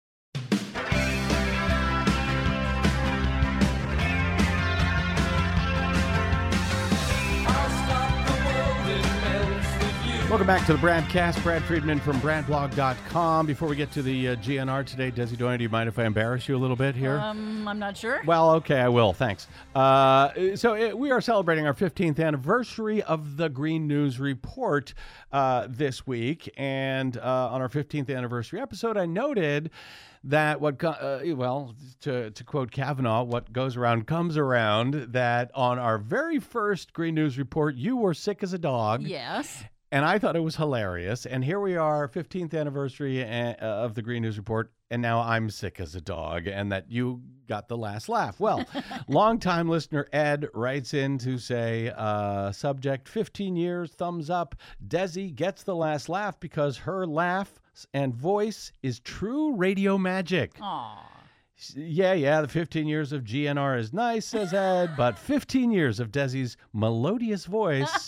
Welcome back to the Bradcast. Brad Friedman from bradblog dot com. Before we get to the uh, G N R today, Desi Doyen, do you mind if I embarrass you a little bit here? Um, I'm not sure. Well, okay, I will. Thanks. Uh, so uh, we are celebrating our fifteenth anniversary of the Green News Report uh, this week. And uh, on our fifteenth anniversary episode, I noted that what, go- uh, well, to, to quote Kavanaugh, what goes around comes around, that on our very first Green News Report, you were sick as a dog. Yes. And I thought it was hilarious. And here we are, fifteenth anniversary uh, of the Green News Report, and now I'm sick as a dog, and that you got the last laugh. Well, longtime listener Ed writes in to say, uh, subject, fifteen years, thumbs up. Desi gets the last laugh because her laugh and voice is true radio magic. Aw. Yeah, yeah, the fifteen years of G N R is nice, says Ed, but fifteen years of Desi's melodious voice...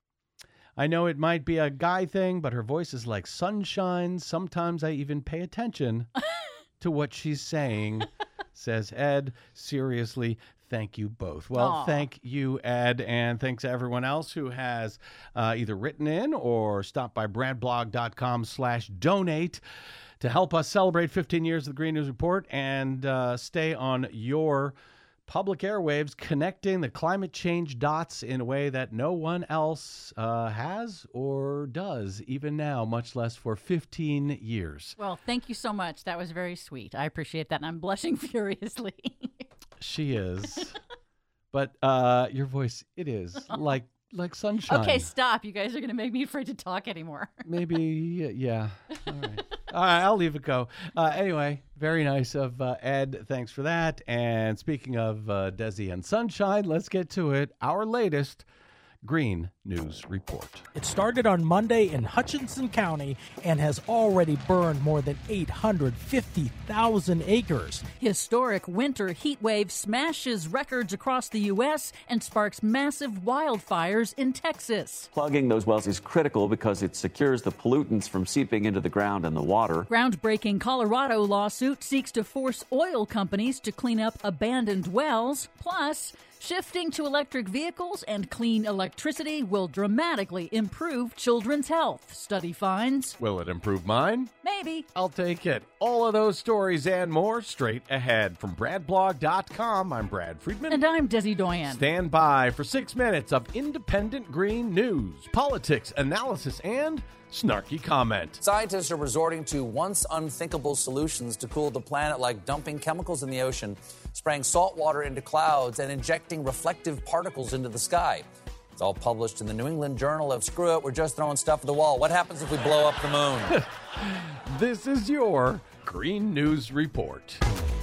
I know it might be a guy thing, but her voice is like sunshine. Sometimes I even pay attention to what she's saying, says Ed. Seriously, thank you both. Well, Aw. thank you, Ed, and thanks to everyone else who has uh, either written in or stopped by bradblog.com slash donate to help us celebrate fifteen years of the Green News Report and uh, stay on your public airwaves, connecting the climate change dots in a way that no one else uh, has or does even now, much less for fifteen years. Well, thank you so much. That was very sweet. I appreciate that, and I'm blushing furiously. She is. But uh, your voice, it is like like sunshine. Okay, stop. You guys are going to make me afraid to talk anymore. Maybe, yeah. All right. All right, I'll leave it go. Uh, anyway, very nice of uh, Ed. Thanks for that. And speaking of uh, Desi and sunshine, let's get to it. Our latest Green News Report. It started on Monday in Hutchinson County and has already burned more than eight hundred fifty thousand acres. Historic winter heat wave smashes records across the U S and sparks massive wildfires in Texas. Plugging those wells is critical because it secures the pollutants from seeping into the ground and the water. Groundbreaking Colorado lawsuit seeks to force oil companies to clean up abandoned wells. Plus, shifting to electric vehicles and clean electricity will will dramatically improve children's health, study finds. Will it improve mine? Maybe. I'll take it. All of those stories and more straight ahead. From brad blog dot com, I'm Brad Friedman. And I'm Desi Doyen. Stand by for six minutes of independent green news, politics, analysis, and snarky comment. Scientists are resorting to once unthinkable solutions to cool the planet, like dumping chemicals in the ocean, spraying salt water into clouds, and injecting reflective particles into the sky. It's all published in the New England Journal of Screw It, we're just throwing stuff at the wall. What happens if we blow up the moon? This is your Green News Report.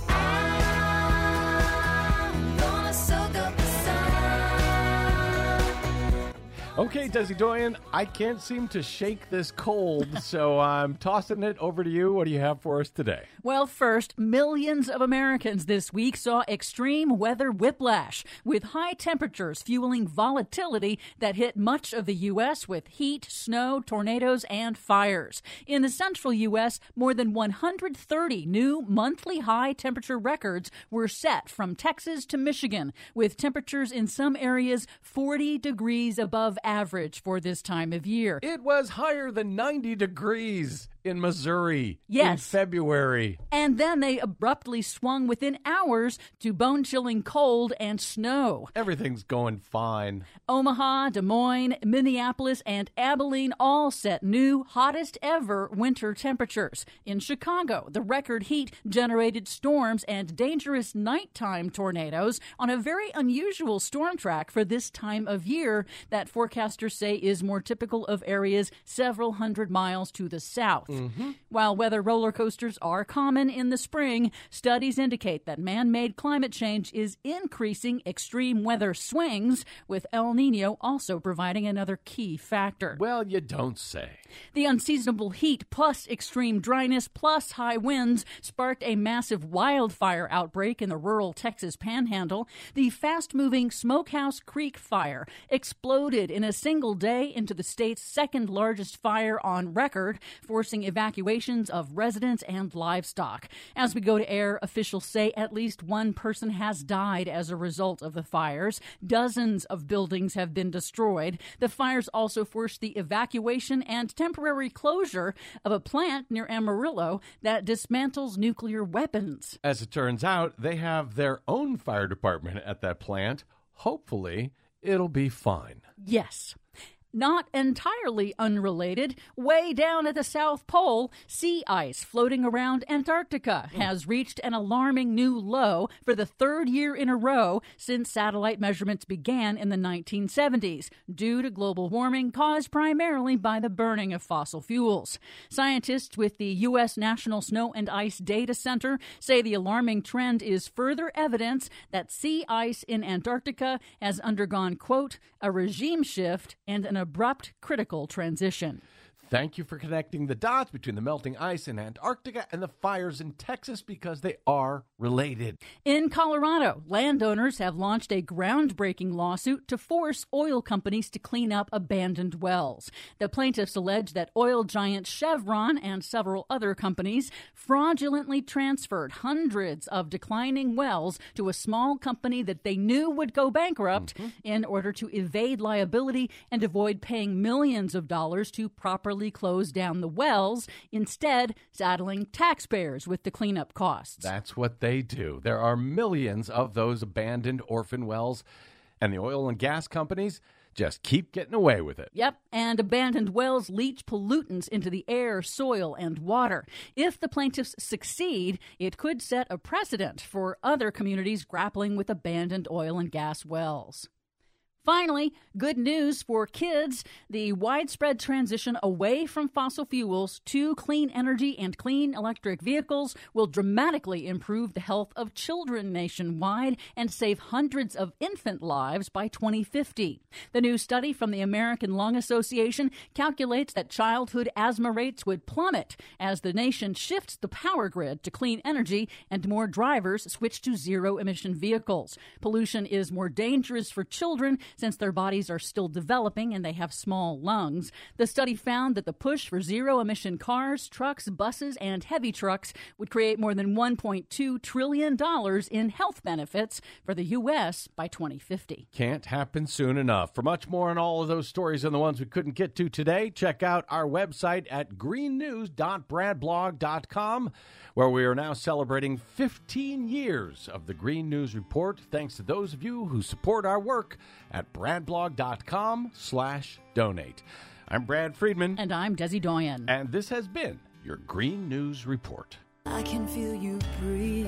Okay, Desi Doyen, I can't seem to shake this cold, so I'm tossing it over to you. What do you have for us today? Well, first, millions of Americans this week saw extreme weather whiplash, with high temperatures fueling volatility that hit much of the U S with heat, snow, tornadoes, and fires. In the central U S, more than one hundred thirty new monthly high temperature records were set from Texas to Michigan, with temperatures in some areas forty degrees above average for this time of year. It was higher than ninety degrees in Missouri yes. in February. And then they abruptly swung within hours to bone-chilling cold and snow. Everything's going fine. Omaha, Des Moines, Minneapolis, and Abilene all set new, hottest ever winter temperatures. In Chicago, the record heat generated storms and dangerous nighttime tornadoes on a very unusual storm track for this time of year that forecasters say is more typical of areas several hundred miles to the south. Mm-hmm. While weather roller coasters are common in the spring, studies indicate that man-made climate change is increasing extreme weather swings, with El Nino also providing another key factor. Well, you don't say. The unseasonable heat plus extreme dryness plus high winds sparked a massive wildfire outbreak in the rural Texas panhandle. The fast-moving Smokehouse Creek fire exploded in a single day into the state's second largest fire on record, forcing evacuations of residents and livestock. As we go to air, officials say at least one person has died as a result of the fires. Dozens of buildings have been destroyed. The fires also forced the evacuation and temporary closure of a plant near Amarillo that dismantles nuclear weapons. As it turns out, they have their own fire department at that plant. Hopefully, it'll be fine. Yes. Not entirely unrelated, way down at the South Pole, sea ice floating around Antarctica has reached an alarming new low for the third year in a row since satellite measurements began in the nineteen seventies, due to global warming caused primarily by the burning of fossil fuels. Scientists with the U S National Snow and Ice Data Center say the alarming trend is further evidence that sea ice in Antarctica has undergone, quote, a regime shift and an abrupt critical transition. Thank you for connecting the dots between the melting ice in Antarctica and the fires in Texas, because they are related. In Colorado, landowners have launched a groundbreaking lawsuit to force oil companies to clean up abandoned wells. The plaintiffs allege that oil giant Chevron and several other companies fraudulently transferred hundreds of declining wells to a small company that they knew would go bankrupt mm-hmm. in order to evade liability and avoid paying millions of dollars to properly close down the wells, instead saddling taxpayers with the cleanup costs. That's what they do. There are millions of those abandoned orphan wells, and the oil and gas companies just keep getting away with it. Yep, and abandoned wells leach pollutants into the air, soil, and water. If the plaintiffs succeed, it could set a precedent for other communities grappling with abandoned oil and gas wells. Finally, good news for kids. The widespread transition away from fossil fuels to clean energy and clean electric vehicles will dramatically improve the health of children nationwide and save hundreds of infant lives by twenty fifty. The new study from the American Lung Association calculates that childhood asthma rates would plummet as the nation shifts the power grid to clean energy and more drivers switch to zero-emission vehicles. Pollution is more dangerous for children since their bodies are still developing and they have small lungs. The study found that the push for zero-emission cars, trucks, buses, and heavy trucks would create more than one point two trillion dollars in health benefits for the U S by twenty fifty. Can't happen soon enough. For much more on all of those stories and the ones we couldn't get to today, check out our website at green news dot brad blog dot com, where we are now celebrating fifteen years of the Green News Report, thanks to those of you who support our work at bradblog dot com slash donate. I'm Brad Friedman. And I'm Desi Doyen. And this has been your Green News Report. I can feel you breathe.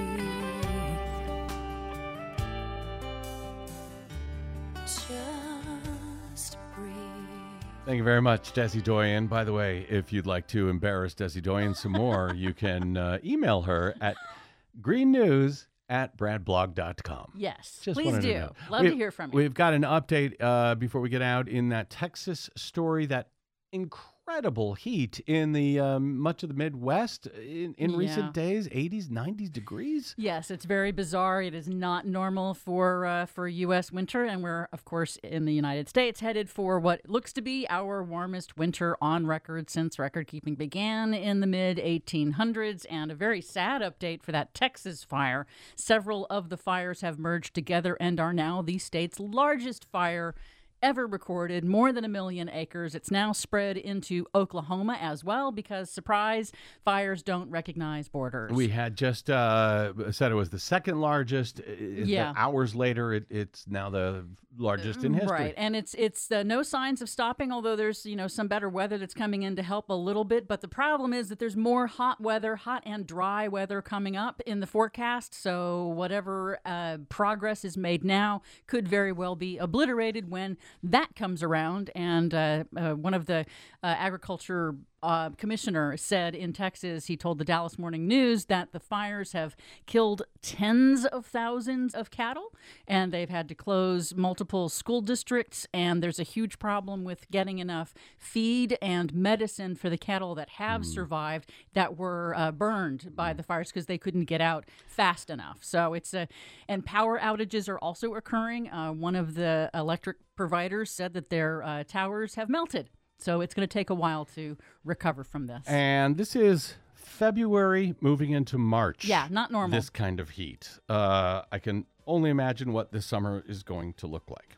Just breathe. Thank you very much, Desi Doyen. By the way, if you'd like to embarrass Desi Doyen some more, you can uh, email her at greennews at bradblog dot com. Yes, Just please wanted to do. know. Love We- to hear from you. We've got an update uh, before we get out in that Texas story, that incredible heat in the um, much of the Midwest in, in Yeah. recent days, eighties, nineties degrees. Yes, it's very bizarre. It is not normal for uh, for U S winter, and we're, of course, in the United States headed for what looks to be our warmest winter on record since record keeping began in the mid eighteen hundreds. And a very sad update for that Texas fire. Several of the fires have merged together and are now the state's largest fire ever recorded, more than a million acres. It's now spread into Oklahoma as well because, surprise, fires don't recognize borders. We had just uh, said it was the second largest. Uh, Yeah. Hours later, it, it's now the largest in history. Right, and it's it's uh, no signs of stopping, although there's, you know, some better weather that's coming in to help a little bit. But the problem is that there's more hot weather, hot and dry weather coming up in the forecast. So whatever uh, progress is made now could very well be obliterated when that comes around. And uh, uh, one of the uh, agriculture Uh, commissioner said in Texas, he told the Dallas Morning News that the fires have killed tens of thousands of cattle, and they've had to close multiple school districts, and there's a huge problem with getting enough feed and medicine for the cattle that have survived that were uh, burned by the fires because they couldn't get out fast enough. So it's a, and power outages are also occurring. Uh, one of the electric providers said that their uh, towers have melted. So it's going to take a while to recover from this. And this is February moving into March. Yeah, not normal. This kind of heat. Uh, I can only imagine what this summer is going to look like.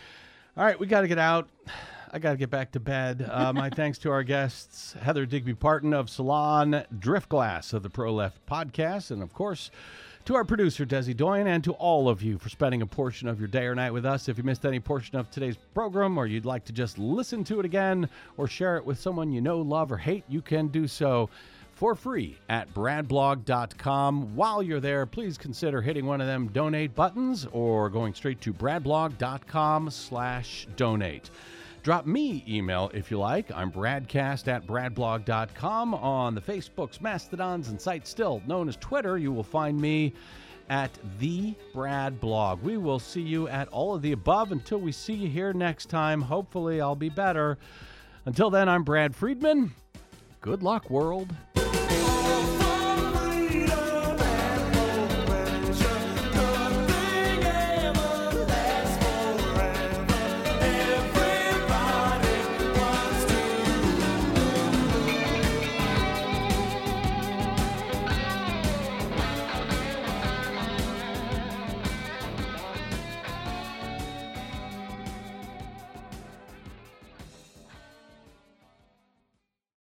All right, we got to get out. I got to get back to bed. Uh, my thanks to our guests, Heather Digby Parton of Salon, Driftglass of the Pro Left Podcast, and of course, to our producer, Desi Doyen, and to all of you for spending a portion of your day or night with us. If you missed any portion of today's program, or you'd like to just listen to it again or share it with someone you know, love, or hate, you can do so for free at bradblog dot com. While you're there, please consider hitting one of them donate buttons or going straight to bradblog dot com slash donate. Drop me email if you like. I'm bradcast at bradblog dot com. On the Facebooks, Mastodons, and sites still known as Twitter, you will find me at the Brad Blog. We will see you at all of the above until we see you here next time. Hopefully I'll be better. Until then, I'm Brad Friedman. Good luck, world.